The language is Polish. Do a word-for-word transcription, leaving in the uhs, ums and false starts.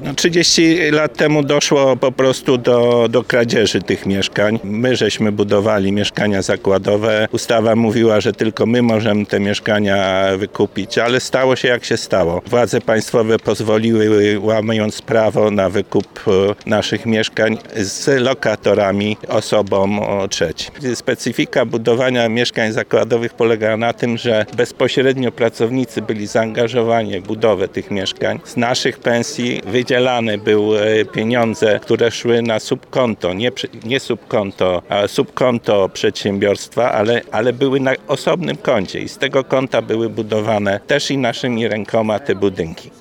No, trzydzieści lat temu doszło po prostu do, do kradzieży tych mieszkań. My żeśmy budowali mieszkania zakładowe. Ustawa mówiła, że tylko my możemy te mieszkania wykupić, ale stało się jak się stało. Władze państwowe pozwoliły, łamiąc prawo na wykup naszych mieszkań z lokatorami, osobom trzecim. Specyfika budowania mieszkań zakładowych polega na tym, że bezpośrednio pracownicy byli zaangażowani w budowę tych mieszkań. Z naszych pensji wydzielane były pieniądze, które szły na subkonto, nie, nie subkonto, a subkonto przedsiębiorstwa, ale, ale były na osobnym koncie i z tego konta były budowane też i naszymi rękoma te budynki.